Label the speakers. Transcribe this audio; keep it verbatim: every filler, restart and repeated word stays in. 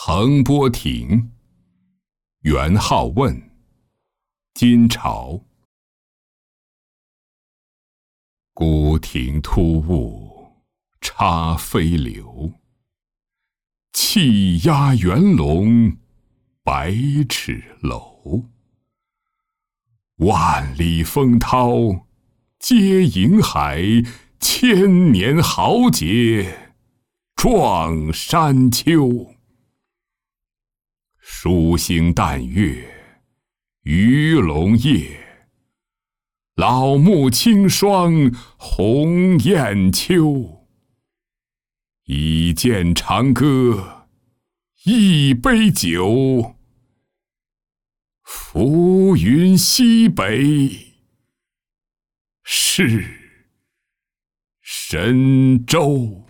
Speaker 1: 横波亭，元好问，金朝。孤亭突兀，插飞流。气压圆笼，百尺楼。万里风涛接银海，千年豪杰壮山丘。疏星淡月，鱼龙夜。老木清霜，红艳秋。一剑长歌，一杯酒。浮云西北，是神州。